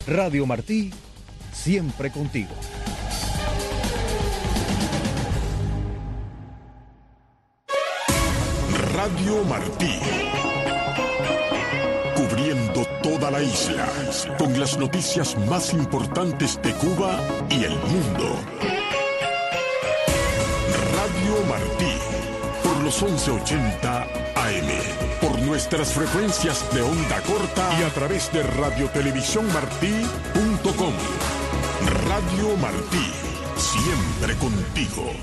Radio Martí, siempre contigo. Radio Martí, cubriendo toda la isla, con las noticias más importantes de Cuba y el mundo. Radio Martí, por los 1180 AM, por nuestras frecuencias de onda corta y a través de radiotelevisiónmartí.com. Radio Martí, siempre contigo.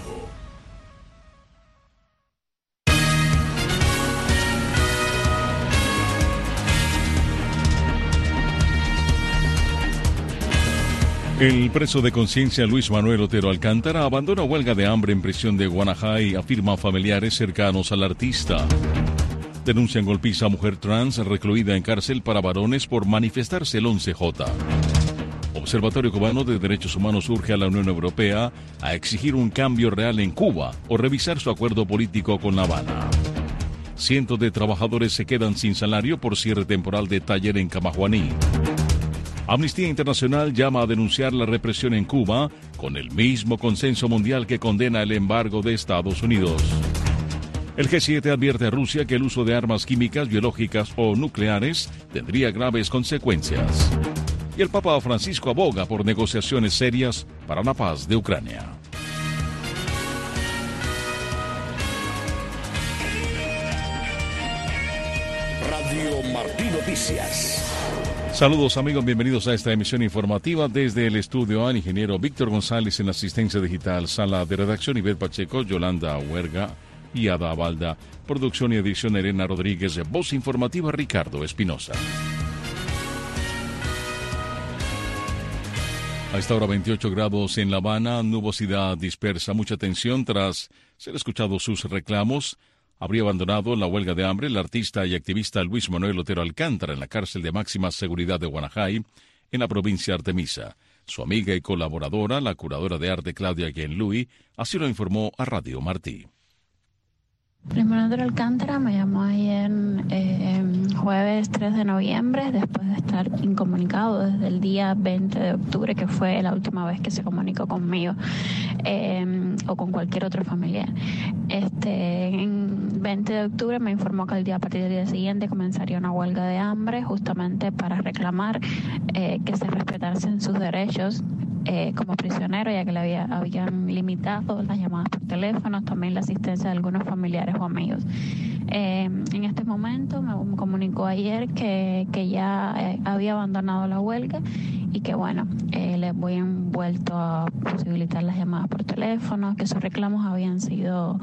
El preso de conciencia Luis Manuel Otero Alcántara abandona huelga de hambre en prisión de Guanajay, afirman familiares cercanos al artista. Denuncian golpiza a mujer trans recluida en cárcel para varones por manifestarse el 11J. Observatorio Cubano de Derechos Humanos urge a la Unión Europea a exigir un cambio real en Cuba o revisar su acuerdo político con La Habana. Cientos de trabajadores se quedan sin salario por cierre temporal de taller en Camajuaní. Amnistía Internacional llama a denunciar la represión en Cuba con el mismo consenso mundial que condena el embargo de Estados Unidos. El G7 advierte a Rusia que el uso de armas químicas, biológicas o nucleares tendría graves consecuencias. Y el Papa Francisco aboga por negociaciones serias para la paz de Ucrania. Radio Martí Noticias. Saludos amigos, bienvenidos a esta emisión informativa desde el estudio al ingeniero Víctor González en la asistencia digital, sala de redacción Ivette Pacheco, Yolanda Huerga y Ada Balda, producción y edición Elena Rodríguez, voz informativa Ricardo Espinosa. A esta hora 28 grados en La Habana, nubosidad dispersa, mucha tensión tras ser escuchados sus reclamos. Habría abandonado la huelga de hambre el artista y activista Luis Manuel Otero Alcántara en la cárcel de máxima seguridad de Guanajay, en la provincia de Artemisa. Su amiga y colaboradora, la curadora de arte Claudia Guillenlouis, así lo informó a Radio Martí. Luis Manuel Otero Alcántara me llamó ayer jueves 3 de noviembre, después de estar incomunicado desde el día 20 de octubre, que fue la última vez que se comunicó conmigo o con cualquier otro familiar. En 20 de octubre me informó que a partir del día siguiente comenzaría una huelga de hambre, justamente para reclamar que se respetasen sus derechos como prisionero, ya que le habían limitado las llamadas por teléfono, también la asistencia de algunos familiares o amigos. En este momento me comunicó ayer que ya había abandonado la huelga y que les voy vuelto a posibilitar las llamadas por teléfono, que sus reclamos habían sido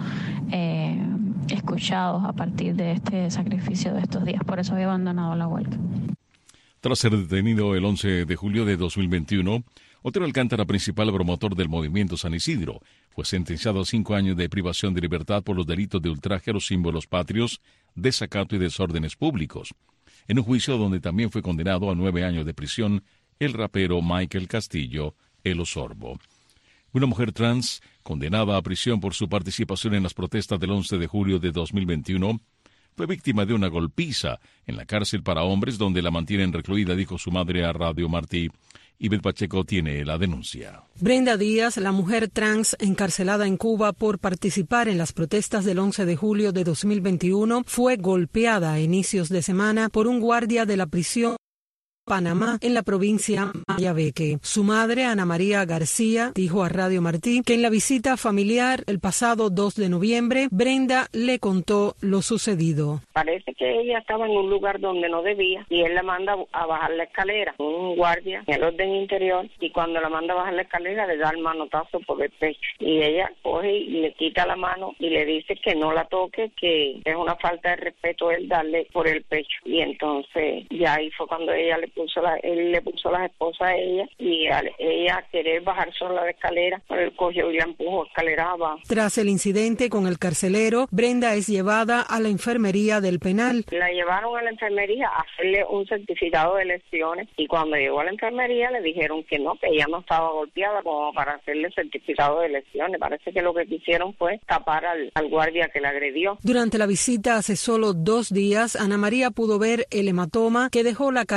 escuchados a partir de este sacrificio de estos días, por eso había abandonado la huelga. Tras ser detenido el 11 de julio de 2021, Otero Alcántara, principal promotor del movimiento San Isidro, fue sentenciado a 5 años de privación de libertad por los delitos de ultraje a los símbolos patrios, desacato y desórdenes públicos. En un juicio donde también fue condenado a 9 años de prisión el rapero Michael Castillo, El Osorbo. Una mujer trans, condenada a prisión por su participación en las protestas del 11 de julio de 2021, fue víctima de una golpiza en la cárcel para hombres donde la mantienen recluida, dijo su madre a Radio Martí. Ivette Pacheco tiene la denuncia. Brenda Díaz, la mujer trans encarcelada en Cuba por participar en las protestas del 11 de julio de 2021, fue golpeada a inicios de semana por un guardia de la prisión Panamá, en la provincia Mayabeque. Su madre, Ana María García, dijo a Radio Martí que en la visita familiar el pasado 2 de noviembre, Brenda le contó lo sucedido. Parece que ella estaba en un lugar donde no debía y él la manda a bajar la escalera, un guardia en el orden interior, y cuando la manda a bajar la escalera le da el manotazo por el pecho y ella coge y le quita la mano y le dice que no la toque, que es una falta de respeto él darle por el pecho, y entonces ya ahí fue cuando ella él le puso las esposas a ella, y al ella querer bajar sola la escalera, él cogió y la empujó escalera abajo. Tras el incidente con el carcelero, Brenda es llevada a la enfermería del penal. La llevaron a la enfermería a hacerle un certificado de lesiones, y cuando llegó a la enfermería le dijeron que no, que ella no estaba golpeada como para hacerle certificado de lesiones. Parece que lo que quisieron fue tapar al guardia que la agredió. Durante la visita hace solo 2 días, Ana María pudo ver el hematoma que dejó la caída por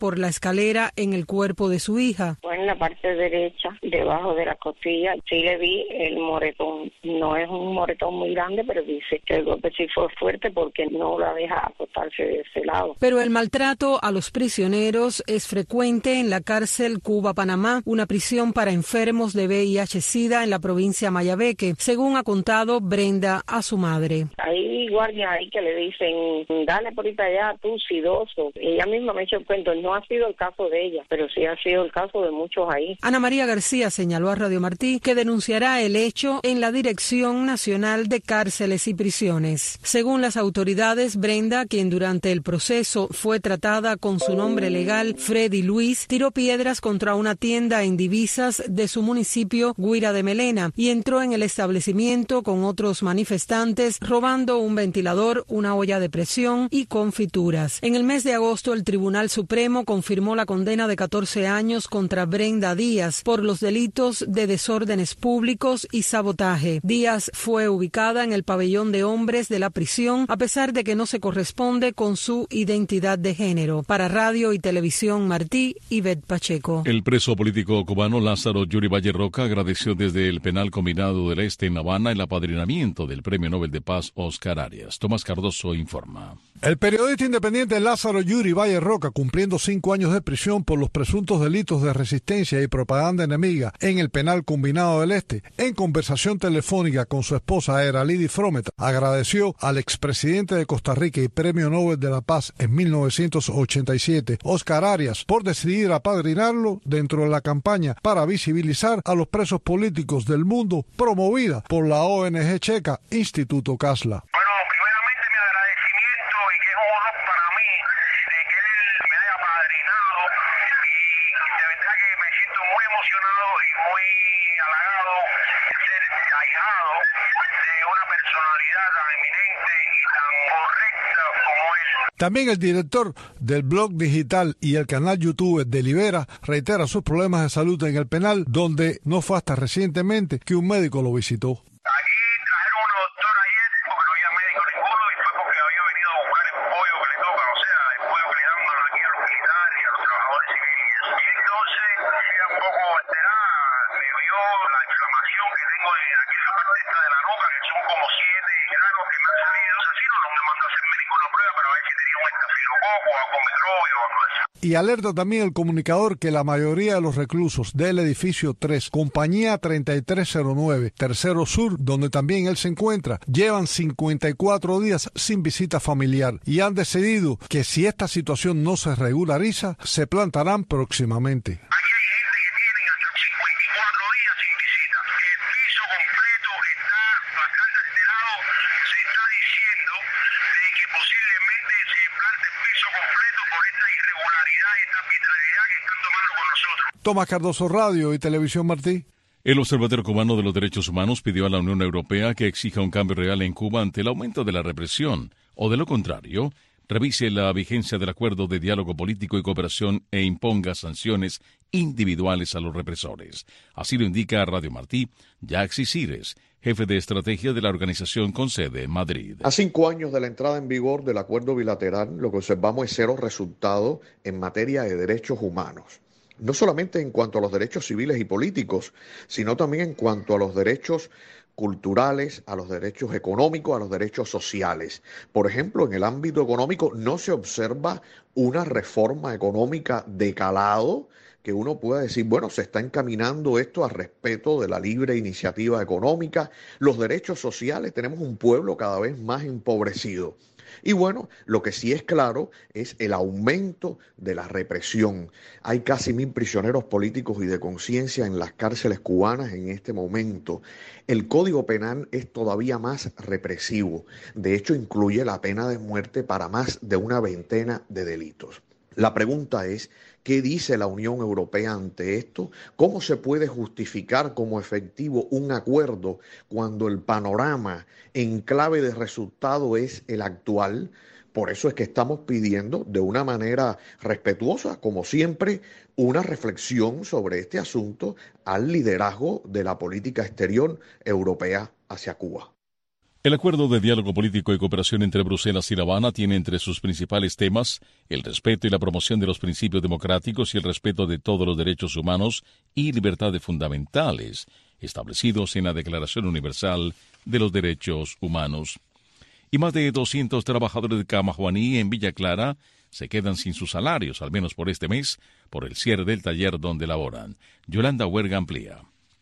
por la escalera en el cuerpo de su hija. Fue en la parte derecha, debajo de la costilla. Sí le vi el moretón. No es un moretón muy grande, pero dice que el golpe sí fue fuerte porque no la deja acostarse de ese lado. Pero el maltrato a los prisioneros es frecuente en la cárcel Cuba-Panamá, una prisión para enfermos de VIH-Sida en la provincia Mayabeque, según ha contado Brenda a su madre. Hay guardias ahí que le dicen, dale por ahí para allá, tú sidoso. Ella misma me ha hecho el cuento, no ha sido el caso de ella, pero sí ha sido el caso de muchos ahí. Ana María García señaló a Radio Martí que denunciará el hecho en la Dirección Nacional de Cárceles y Prisiones. Según las autoridades, Brenda, quien durante el proceso fue tratada con su nombre legal, Freddy Luis, tiró piedras contra una tienda en Divisas de su municipio, Guira de Melena, y entró en el establecimiento con otros manifestantes, robando un ventilador, una olla de presión y confituras. En el mes de agosto, el Tribunal Supremo confirmó la condena de 14 años contra Brenda Díaz por los delitos de desórdenes públicos y sabotaje. Díaz fue ubicada en el pabellón de hombres de la prisión, a pesar de que no se corresponde con su identidad de género. Para Radio y Televisión Martí, Ivette Pacheco. El preso político cubano Lázaro Yuri Valle Roca agradeció desde el Penal Combinado del Este en La Habana el apadrinamiento del Premio Nobel de Paz Oscar Arias. Tomás Cardoso informa. El periodista independiente Lázaro Yuri Valle Roca, cumpliendo 5 años de prisión por los presuntos delitos de resistencia y propaganda enemiga en el Penal Combinado del Este, en conversación telefónica con su esposa Eralidi Frometa, agradeció al expresidente de Costa Rica y Premio Nobel de la Paz en 1987, Oscar Arias, por decidir apadrinarlo dentro de la campaña para visibilizar a los presos políticos del mundo promovida por la ONG checa Instituto Kasla. También el director del blog digital y el canal YouTube de Libera reitera sus problemas de salud en el penal, donde no fue hasta recientemente que un médico lo visitó. Y alerta también el comunicador que la mayoría de los reclusos del edificio 3, compañía 3309, Tercero Sur, donde también él se encuentra, llevan 54 días sin visita familiar y han decidido que si esta situación no se regulariza, se plantarán próximamente. Tomás Cardoso, Radio y Televisión Martí. El Observatorio Cubano de los Derechos Humanos pidió a la Unión Europea que exija un cambio real en Cuba ante el aumento de la represión, o de lo contrario, revise la vigencia del acuerdo de diálogo político y cooperación e imponga sanciones individuales a los represores. Así lo indica Radio Martí Yaxi Cires, jefe de estrategia de la organización con sede en Madrid. A 5 años de la entrada en vigor del acuerdo bilateral, lo que observamos es cero resultado en materia de derechos humanos. No solamente en cuanto a los derechos civiles y políticos, sino también en cuanto a los derechos culturales, a los derechos económicos, a los derechos sociales. Por ejemplo, en el ámbito económico no se observa una reforma económica de calado que uno pueda decir, bueno, se está encaminando esto al respeto de la libre iniciativa económica, los derechos sociales. Tenemos un pueblo cada vez más empobrecido. Y bueno, lo que sí es claro es el aumento de la represión. Hay casi 1000 prisioneros políticos y de conciencia en las cárceles cubanas en este momento. El Código Penal es todavía más represivo. De hecho, incluye la pena de muerte para más de una veintena de delitos. La pregunta es, ¿qué dice la Unión Europea ante esto? ¿Cómo se puede justificar como efectivo un acuerdo cuando el panorama en clave de resultado es el actual? Por eso es que estamos pidiendo de una manera respetuosa, como siempre, una reflexión sobre este asunto al liderazgo de la política exterior europea hacia Cuba. El acuerdo de diálogo político y cooperación entre Bruselas y La Habana tiene entre sus principales temas el respeto y la promoción de los principios democráticos y el respeto de todos los derechos humanos y libertades fundamentales establecidos en la Declaración Universal de los Derechos Humanos. Y más de 200 trabajadores de Camajuaní en Villa Clara se quedan sin sus salarios, al menos por este mes, por el cierre del taller donde laboran. Yolanda Huerga amplía.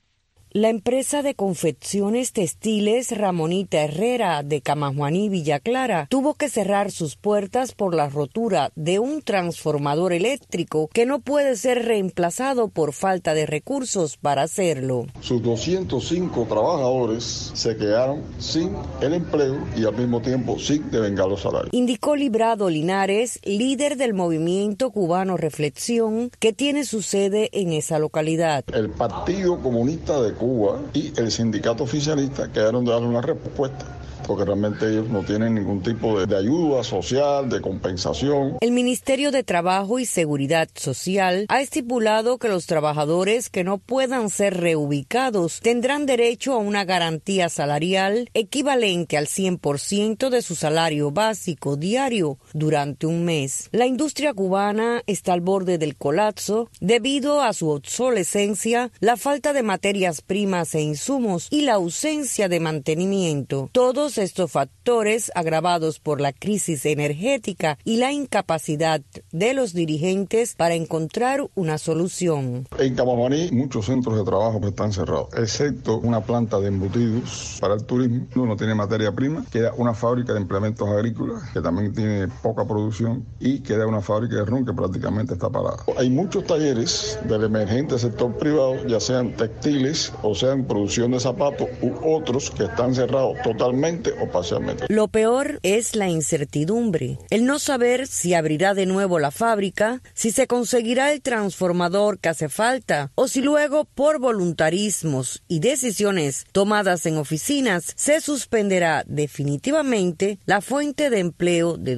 La empresa de confecciones textiles Ramonita Herrera de Camajuaní, Villa Clara, tuvo que cerrar sus puertas por la rotura de un transformador eléctrico que no puede ser reemplazado por falta de recursos para hacerlo. Sus 205 trabajadores se quedaron sin el empleo y al mismo tiempo sin devengar los salarios. Indicó Librado Linares, líder del movimiento cubano Reflexión, que tiene su sede en esa localidad. El Partido Comunista de Cuba y el sindicato oficialista quedaron de darle una respuesta, porque realmente ellos no tienen ningún tipo de ayuda social, de compensación. El Ministerio de Trabajo y Seguridad Social ha estipulado que los trabajadores que no puedan ser reubicados tendrán derecho a una garantía salarial equivalente al 100% de su salario básico diario durante un mes. La industria cubana está al borde del colapso debido a su obsolescencia, la falta de materias primas e insumos y la ausencia de mantenimiento. Todos estos factores, agravados por la crisis energética y la incapacidad de los dirigentes para encontrar una solución. En Camajuaní muchos centros de trabajo están cerrados, excepto una planta de embutidos para el turismo. No tiene materia prima, queda una fábrica de implementos agrícolas que también tiene poca producción y queda una fábrica de ron que prácticamente está parada. Hay muchos talleres del emergente sector privado, ya sean textiles o sean producción de zapatos u otros que están cerrados totalmente o parcialmente. Lo peor es la incertidumbre, el no saber si abrirá de nuevo la fábrica, si se conseguirá el transformador que hace falta o si luego por voluntarismos y decisiones tomadas en oficinas se suspenderá definitivamente la fuente de empleo de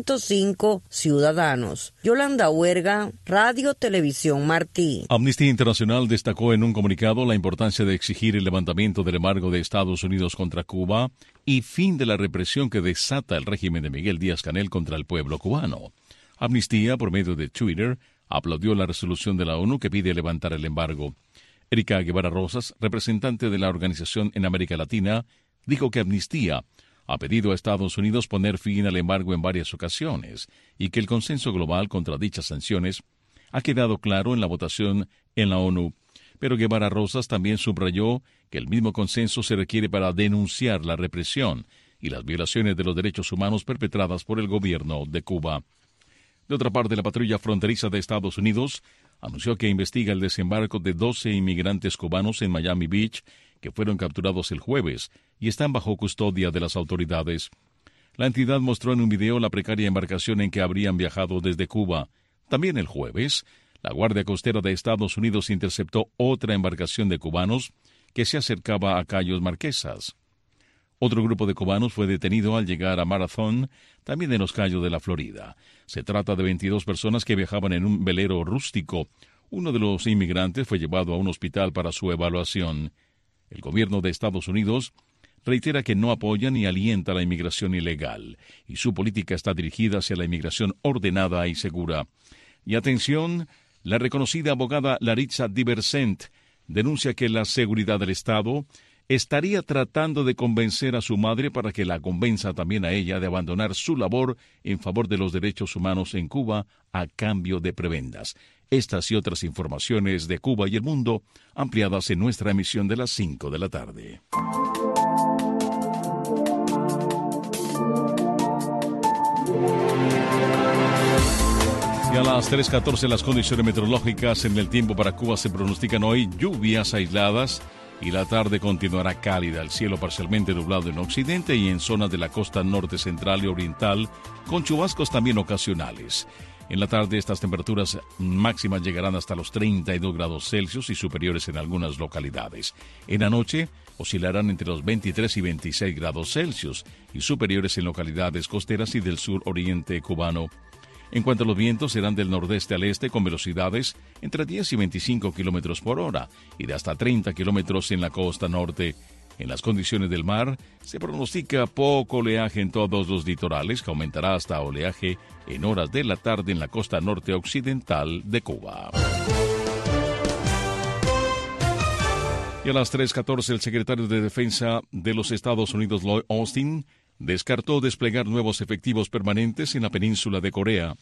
205 ciudadanos. Yolanda Huerga, Radio Televisión Martí. Amnistía Internacional destacó en un comunicado la importancia de exigir el levantamiento del embargo de Estados Unidos contra Cuba y fin de la represión que desata el régimen de Miguel Díaz-Canel contra el pueblo cubano. Amnistía, por medio de Twitter, aplaudió la resolución de la ONU que pide levantar el embargo. Erika Guevara Rosas, representante de la organización en América Latina, dijo que Amnistía ha pedido a Estados Unidos poner fin al embargo en varias ocasiones y que el consenso global contra dichas sanciones ha quedado claro en la votación en la ONU. Pero Guevara Rosas también subrayó que el mismo consenso se requiere para denunciar la represión y las violaciones de los derechos humanos perpetradas por el gobierno de Cuba. De otra parte, la patrulla fronteriza de Estados Unidos anunció que investiga el desembarco de 12 inmigrantes cubanos en Miami Beach que fueron capturados el jueves y están bajo custodia de las autoridades. La entidad mostró en un video la precaria embarcación en que habrían viajado desde Cuba. También el jueves, la Guardia Costera de Estados Unidos interceptó otra embarcación de cubanos que se acercaba a Cayos Marquesas. Otro grupo de cubanos fue detenido al llegar a Marathon, también en los Cayos de la Florida. Se trata de 22 personas que viajaban en un velero rústico. Uno de los inmigrantes fue llevado a un hospital para su evaluación. El gobierno de Estados Unidos reitera que no apoya ni alienta la inmigración ilegal, y su política está dirigida hacia la inmigración ordenada y segura. Y atención, la reconocida abogada Laritza Diversent denuncia que la seguridad del Estado estaría tratando de convencer a su madre para que la convenza también a ella de abandonar su labor en favor de los derechos humanos en Cuba a cambio de prebendas. Estas y otras informaciones de Cuba y el mundo ampliadas en nuestra emisión de las 5 de la tarde. Y a las 3:14 las condiciones meteorológicas en el tiempo para Cuba se pronostican hoy lluvias aisladas y la tarde continuará cálida, el cielo parcialmente nublado en occidente y en zonas de la costa norte central y oriental, con chubascos también ocasionales. En la tarde estas temperaturas máximas llegarán hasta los 32 grados Celsius y superiores en algunas localidades. En la noche oscilarán entre los 23 y 26 grados Celsius y superiores en localidades costeras y del sur oriente cubano. En cuanto a los vientos, serán del nordeste al este con velocidades entre 10 y 25 kilómetros por hora y de hasta 30 kilómetros en la costa norte. En las condiciones del mar, se pronostica poco oleaje en todos los litorales, que aumentará hasta oleaje en horas de la tarde en la costa norte occidental de Cuba. Y a las 3:14, el secretario de Defensa de los Estados Unidos, Lloyd Austin, descartó desplegar nuevos efectivos permanentes en la península de Corea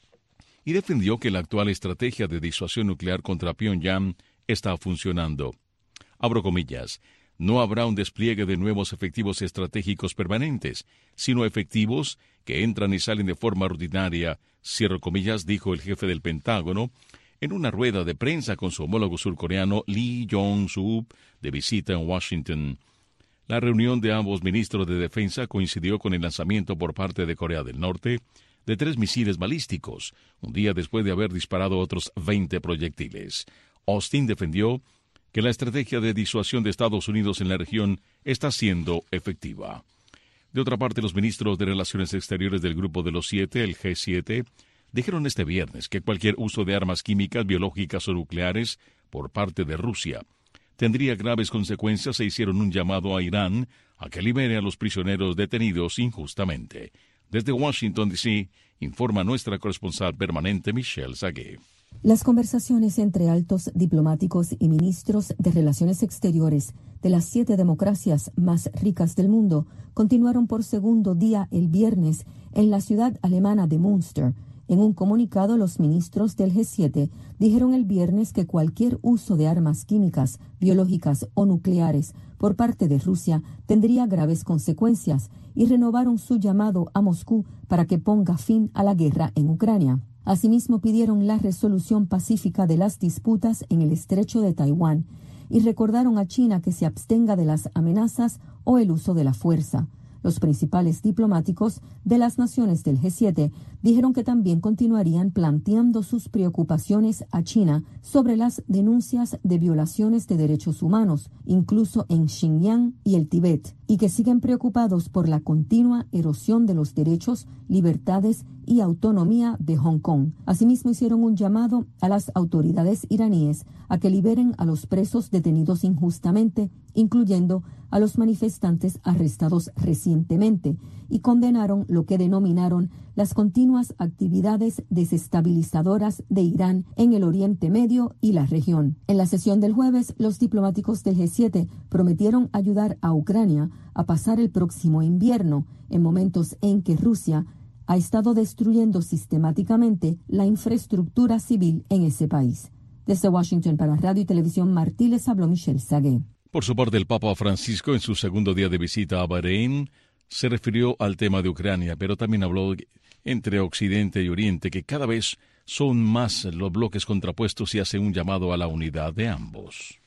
y defendió que la actual estrategia de disuasión nuclear contra Pyongyang está funcionando. Abro comillas. No habrá un despliegue de nuevos efectivos estratégicos permanentes, sino efectivos que entran y salen de forma rutinaria, cierro comillas, dijo el jefe del Pentágono en una rueda de prensa con su homólogo surcoreano Lee Jong-suk de visita en Washington. La reunión de ambos ministros de Defensa coincidió con el lanzamiento por parte de Corea del Norte de 3 misiles balísticos, un día después de haber disparado otros 20 proyectiles. Austin defendió que la estrategia de disuasión de Estados Unidos en la región está siendo efectiva. De otra parte, los ministros de Relaciones Exteriores del Grupo de los 7, el G7, dijeron este viernes que cualquier uso de armas químicas, biológicas o nucleares por parte de Rusia tendría graves consecuencias e hicieron un llamado a Irán a que libere a los prisioneros detenidos injustamente. Desde Washington, D.C., informa nuestra corresponsal permanente Michelle Sagué. Las conversaciones entre altos diplomáticos y ministros de Relaciones Exteriores de las 7 democracias más ricas del mundo continuaron por segundo día el viernes en la ciudad alemana de Münster. En un comunicado, los ministros del G7 dijeron el viernes que cualquier uso de armas químicas, biológicas o nucleares por parte de Rusia tendría graves consecuencias y renovaron su llamado a Moscú para que ponga fin a la guerra en Ucrania. Asimismo, pidieron la resolución pacífica de las disputas en el estrecho de Taiwán y recordaron a China que se abstenga de las amenazas o el uso de la fuerza. Los principales diplomáticos de las naciones del G7 dijeron que también continuarían planteando sus preocupaciones a China sobre las denuncias de violaciones de derechos humanos, incluso en Xinjiang y el Tíbet, y que siguen preocupados por la continua erosión de los derechos, libertades y autonomía de Hong Kong. Asimismo, hicieron un llamado a las autoridades iraníes a que liberen a los presos detenidos injustamente, incluyendo a los manifestantes arrestados recientemente, y condenaron lo que denominaron las continuas actividades desestabilizadoras de Irán en el Oriente Medio y la región. En la sesión del jueves, los diplomáticos del G7 prometieron ayudar a Ucrania a pasar el próximo invierno, en momentos en que Rusia ha estado destruyendo sistemáticamente la infraestructura civil en ese país. Desde Washington para Radio y Televisión Martí les habló Michelle Sagué. Por su parte, el Papa Francisco, en su segundo día de visita a Bahrein, se refirió al tema de Ucrania, pero también habló entre Occidente y Oriente, que cada vez son más los bloques contrapuestos y hace un llamado a la unidad de ambos.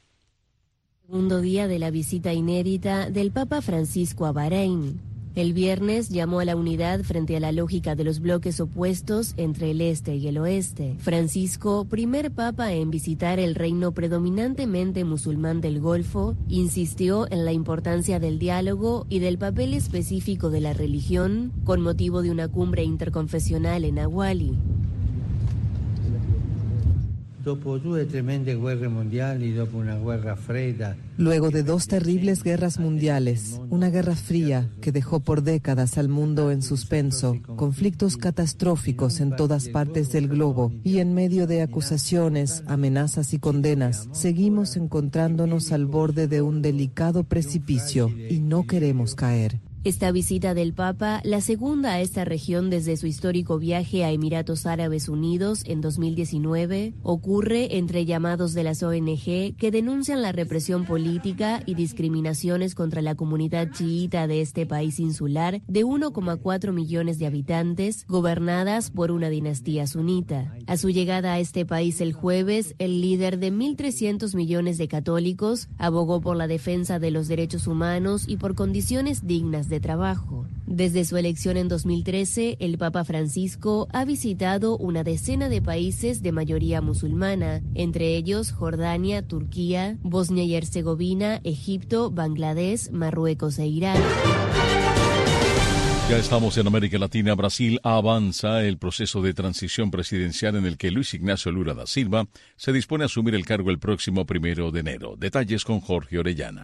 Segundo día de la visita inédita del Papa Francisco a Bahrein. El viernes llamó a la unidad frente a la lógica de los bloques opuestos entre el este y el oeste. Francisco, primer papa en visitar el reino predominantemente musulmán del Golfo, insistió en la importancia del diálogo y del papel específico de la religión con motivo de una cumbre interconfesional en Awali. Luego de 2 terribles guerras mundiales, una guerra fría que dejó por décadas al mundo en suspenso, conflictos catastróficos en todas partes del globo y en medio de acusaciones, amenazas y condenas, seguimos encontrándonos al borde de un delicado precipicio y no queremos caer. Esta visita del Papa, la segunda a esta región desde su histórico viaje a Emiratos Árabes Unidos en 2019, ocurre entre llamados de las ONG que denuncian la represión política y discriminaciones contra la comunidad chiita de este país insular de 1,4 millones de habitantes, gobernadas por una dinastía sunita. A su llegada a este país el jueves, el líder de 1.300 millones de católicos abogó por la defensa de los derechos humanos y por condiciones dignas de trabajo. Desde su elección en 2013, el Papa Francisco ha visitado una decena de países de mayoría musulmana, entre ellos Jordania, Turquía, Bosnia y Herzegovina, Egipto, Bangladesh, Marruecos e Irán. Ya estamos en América Latina. Brasil avanza el proceso de transición presidencial en el que Luis Ignacio Lula da Silva se dispone a asumir el cargo el próximo 1 de enero. Detalles con Jorge Orellana.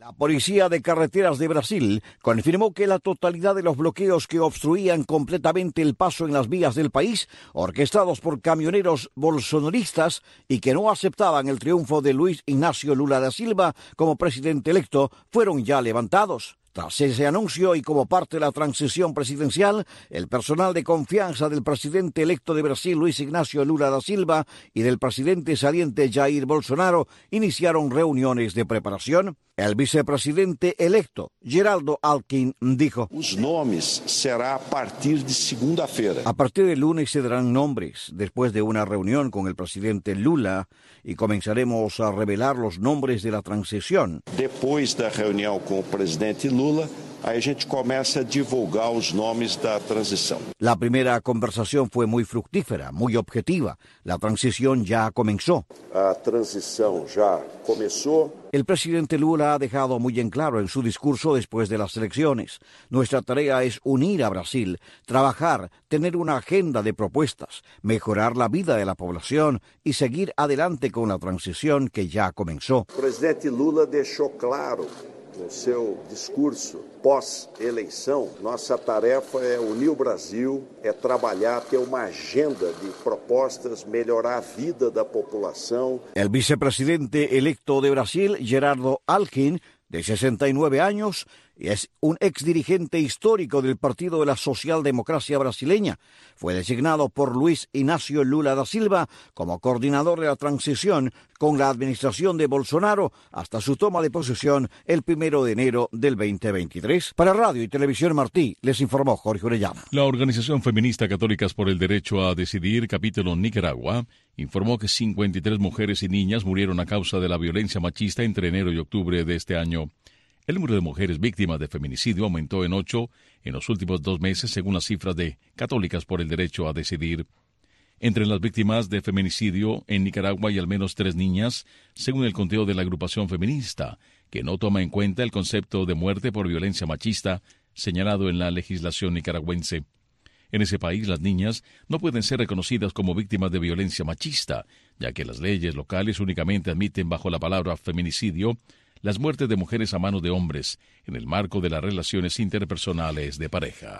La Policía de Carreteras de Brasil confirmó que la totalidad de los bloqueos que obstruían completamente el paso en las vías del país, orquestados por camioneros bolsonaristas y que no aceptaban el triunfo de Luis Ignacio Lula da Silva como presidente electo, fueron ya levantados. Tras ese anuncio y como parte de la transición presidencial, el personal de confianza del presidente electo de Brasil, Luis Ignacio Lula da Silva, y del presidente saliente Jair Bolsonaro iniciaron reuniones de preparación. El vicepresidente electo, Geraldo Alckmin, dijo: Os nomes será a partir de segunda-feira. A partir del lunes se darán nombres, después de una reunión con el presidente Lula, y comenzaremos a revelar los nombres de la transición. Depois da reunião com o presidente Lula, aí a gente começa a divulgar os nomes da transição. La primera conversación fue muy fructífera, muy objetiva. La transición ya comenzó. A transição já começou. El presidente Lula ha dejado muy en claro en su discurso después de las elecciones: nuestra tarea es unir a Brasil, trabajar, tener una agenda de propuestas, mejorar la vida de la población y seguir adelante con la transición que ya comenzó. O presidente Lula deixou claro no seu discurso pós-eleição, nossa tarefa é unir o Brasil, é trabalhar, ter uma agenda de propostas, melhorar a vida da população. El vicepresidente electo de Brasil, Geraldo Alckmin, de 69 años, es un exdirigente histórico del Partido de la Socialdemocracia Brasileña. Fue designado por Luis Ignacio Lula da Silva como coordinador de la transición con la administración de Bolsonaro hasta su toma de posesión el 1 de enero del 2023. Para Radio y Televisión Martí, les informó Jorge Orellana. La Organización Feminista Católicas por el Derecho a Decidir, capítulo Nicaragua, informó que 53 mujeres y niñas murieron a causa de la violencia machista entre enero y octubre de este año. El número de mujeres víctimas de feminicidio aumentó en 8 en los últimos 2 meses, según las cifras de Católicas por el Derecho a Decidir. Entre las víctimas de feminicidio en Nicaragua hay al menos 3 niñas, según el conteo de la agrupación feminista, que no toma en cuenta el concepto de muerte por violencia machista señalado en la legislación nicaragüense. En ese país, las niñas no pueden ser reconocidas como víctimas de violencia machista, ya que las leyes locales únicamente admiten bajo la palabra feminicidio las muertes de mujeres a manos de hombres en el marco de las relaciones interpersonales de pareja.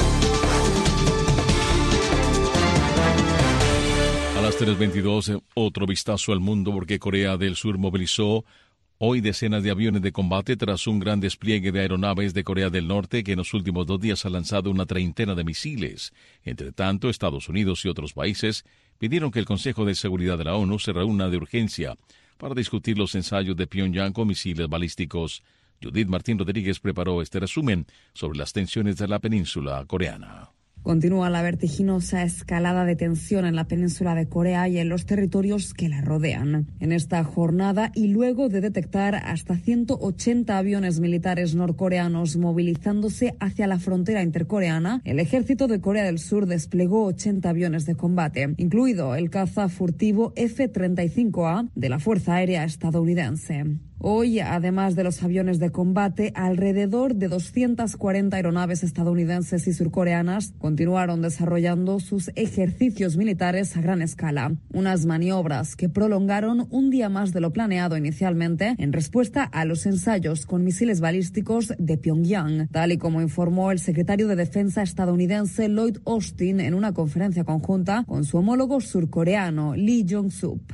A las 3:22, otro vistazo al mundo, porque Corea del Sur movilizó hoy decenas de aviones de combate tras un gran despliegue de aeronaves de Corea del Norte, que en los últimos 2 días ha lanzado una treintena de misiles. Entre tanto, Estados Unidos y otros países pidieron que el Consejo de Seguridad de la ONU se reúna de urgencia para discutir los ensayos de Pyongyang con misiles balísticos. Judith Martín Rodríguez preparó este resumen sobre las tensiones de la península coreana. Continúa la vertiginosa escalada de tensión en la península de Corea y en los territorios que la rodean. En esta jornada, y luego de detectar hasta 180 aviones militares norcoreanos movilizándose hacia la frontera intercoreana, el ejército de Corea del Sur desplegó 80 aviones de combate, incluido el caza furtivo F-35A de la Fuerza Aérea estadounidense. Hoy, además de los aviones de combate, alrededor de 240 aeronaves estadounidenses y surcoreanas continuaron desarrollando sus ejercicios militares a gran escala. Unas maniobras que prolongaron un día más de lo planeado inicialmente en respuesta a los ensayos con misiles balísticos de Pyongyang, tal y como informó el secretario de Defensa estadounidense Lloyd Austin en una conferencia conjunta con su homólogo surcoreano Lee Jong-sup.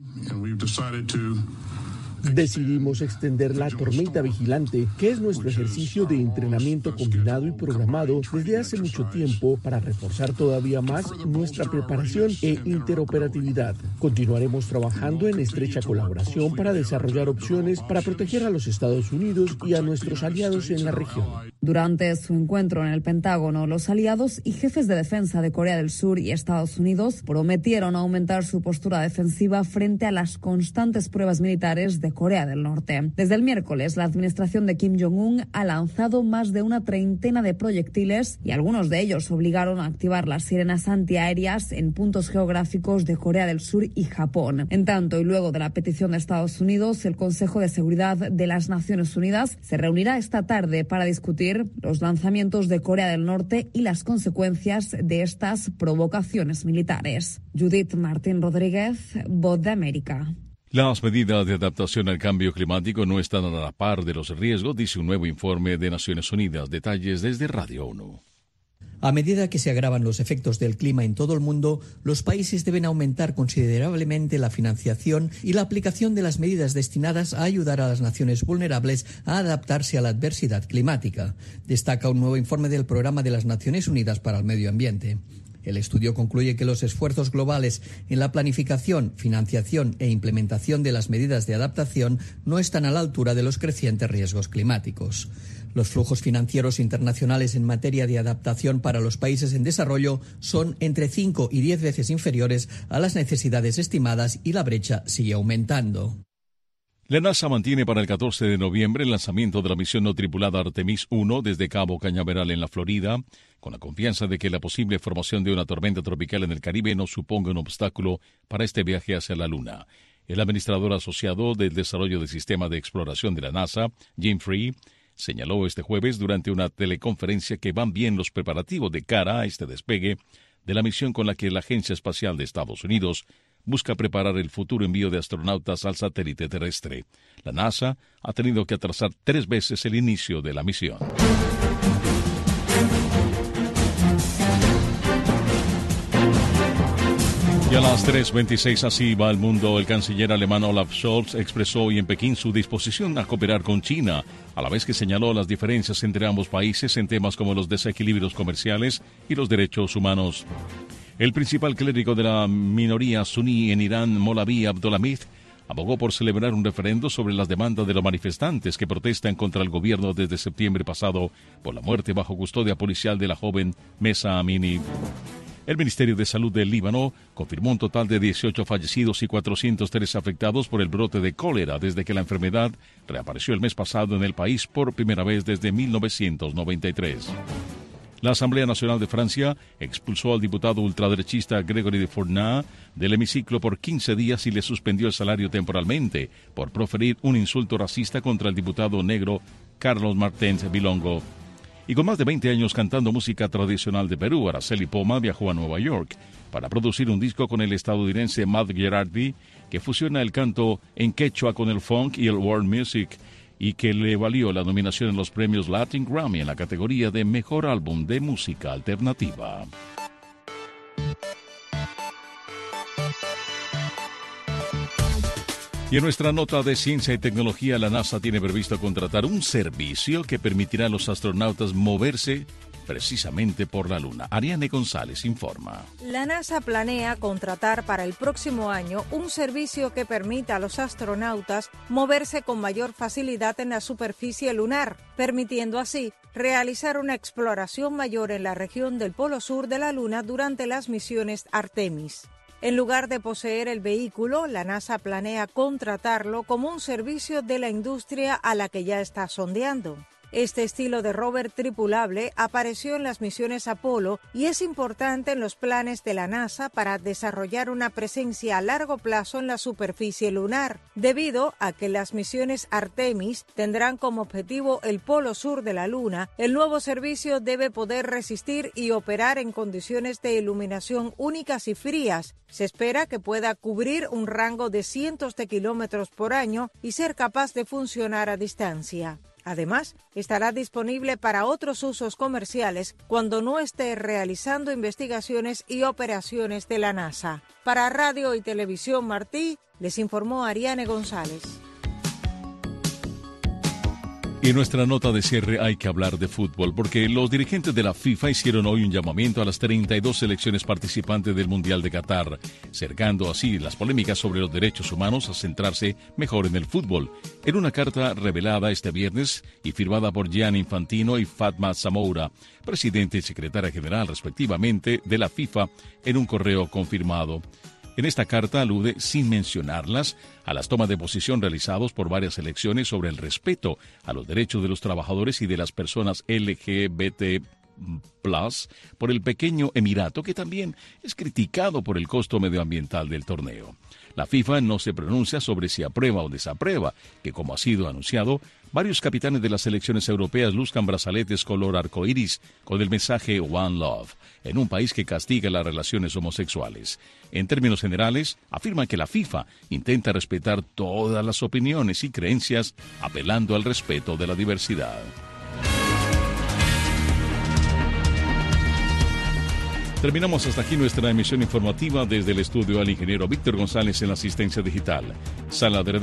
Decidimos extender la tormenta vigilante, que es nuestro ejercicio de entrenamiento combinado y programado desde hace mucho tiempo para reforzar todavía más nuestra preparación e interoperatividad. Continuaremos trabajando en estrecha colaboración para desarrollar opciones para proteger a los Estados Unidos y a nuestros aliados en la región. Durante su encuentro en el Pentágono, los aliados y jefes de defensa de Corea del Sur y Estados Unidos prometieron aumentar su postura defensiva frente a las constantes pruebas militares de Corea del Norte. Desde el miércoles, la administración de Kim Jong-un ha lanzado más de una treintena de proyectiles y algunos de ellos obligaron a activar las sirenas antiaéreas en puntos geográficos de Corea del Sur y Japón. En tanto, y luego de la petición de Estados Unidos, el Consejo de Seguridad de las Naciones Unidas se reunirá esta tarde para discutir los lanzamientos de Corea del Norte y las consecuencias de estas provocaciones militares. Judith Martín Rodríguez, Voz de América. Las medidas de adaptación al cambio climático no están a la par de los riesgos, dice un nuevo informe de Naciones Unidas. Detalles desde Radio ONU. A medida que se agravan los efectos del clima en todo el mundo, los países deben aumentar considerablemente la financiación y la aplicación de las medidas destinadas a ayudar a las naciones vulnerables a adaptarse a la adversidad climática, destaca un nuevo informe del Programa de las Naciones Unidas para el Medio Ambiente. El estudio concluye que los esfuerzos globales en la planificación, financiación e implementación de las medidas de adaptación no están a la altura de los crecientes riesgos climáticos. Los flujos financieros internacionales en materia de adaptación para los países en desarrollo son entre 5 y 10 veces inferiores a las necesidades estimadas y la brecha sigue aumentando. La NASA mantiene para el 14 de noviembre el lanzamiento de la misión no tripulada Artemis 1 desde Cabo Cañaveral en la Florida, con la confianza de que la posible formación de una tormenta tropical en el Caribe no suponga un obstáculo para este viaje hacia la Luna. El administrador asociado del desarrollo del sistema de exploración de la NASA, Jim Free, señaló este jueves durante una teleconferencia que van bien los preparativos de cara a este despegue de la misión con la que la Agencia Espacial de Estados Unidos busca preparar el futuro envío de astronautas al satélite terrestre. La NASA ha tenido que atrasar 3 veces el inicio de la misión. Y a las 3:26 así va el mundo. El canciller alemán Olaf Scholz expresó hoy en Pekín su disposición a cooperar con China, a la vez que señaló las diferencias entre ambos países en temas como los desequilibrios comerciales y los derechos humanos. El principal clérigo de la minoría suní en Irán, Molavi Abdolhamid, abogó por celebrar un referendo sobre las demandas de los manifestantes que protestan contra el gobierno desde septiembre pasado por la muerte bajo custodia policial de la joven Mesa Amini. El Ministerio de Salud del Líbano confirmó un total de 18 fallecidos y 403 afectados por el brote de cólera desde que la enfermedad reapareció el mes pasado en el país por primera vez desde 1993. La Asamblea Nacional de Francia expulsó al diputado ultraderechista Grégory de Fournas del hemiciclo por 15 días y le suspendió el salario temporalmente por proferir un insulto racista contra el diputado negro Carlos Martens Bilongo. Y con más de 20 años cantando música tradicional de Perú, Araceli Poma viajó a Nueva York para producir un disco con el estadounidense Matt Gerardi, que fusiona el canto en quechua con el funk y el world music, y que le valió la nominación en los premios Latin Grammy en la categoría de Mejor Álbum de Música Alternativa. Y en nuestra nota de ciencia y tecnología, la NASA tiene previsto contratar un servicio que permitirá a los astronautas moverse precisamente por la Luna. Ariane González informa. La NASA planea contratar para el próximo año un servicio que permita a los astronautas moverse con mayor facilidad en la superficie lunar, permitiendo así realizar una exploración mayor en la región del polo sur de la Luna durante las misiones Artemis. En lugar de poseer el vehículo, la NASA planea contratarlo como un servicio de la industria a la que ya está sondeando. Este estilo de rover tripulable apareció en las misiones Apolo y es importante en los planes de la NASA para desarrollar una presencia a largo plazo en la superficie lunar, debido a que las misiones Artemis tendrán como objetivo el polo sur de la Luna. El nuevo servicio debe poder resistir y operar en condiciones de iluminación únicas y frías. Se espera que pueda cubrir un rango de cientos de kilómetros por año y ser capaz de funcionar a distancia. Además, estará disponible para otros usos comerciales cuando no esté realizando investigaciones y operaciones de la NASA. Para Radio y Televisión Martí, les informó Ariane González. Y en nuestra nota de cierre hay que hablar de fútbol, porque los dirigentes de la FIFA hicieron hoy un llamamiento a las 32 selecciones participantes del Mundial de Qatar, cercando así las polémicas sobre los derechos humanos a centrarse mejor en el fútbol. En una carta revelada este viernes y firmada por Gianni Infantino y Fatma Zamoura, presidente y secretaria general respectivamente de la FIFA, en un correo confirmado. En esta carta alude, sin mencionarlas, a las tomas de posición realizados por varias selecciones sobre el respeto a los derechos de los trabajadores y de las personas LGBT+, por el pequeño Emirato, que también es criticado por el costo medioambiental del torneo. La FIFA no se pronuncia sobre si aprueba o desaprueba, que como ha sido anunciado, varios capitanes de las selecciones europeas luzcan brazaletes color arcoíris con el mensaje One Love, en un país que castiga las relaciones homosexuales. En términos generales, afirman que la FIFA intenta respetar todas las opiniones y creencias, apelando al respeto de la diversidad. Terminamos hasta aquí nuestra emisión informativa desde el estudio al ingeniero Víctor González en la asistencia digital. Sala de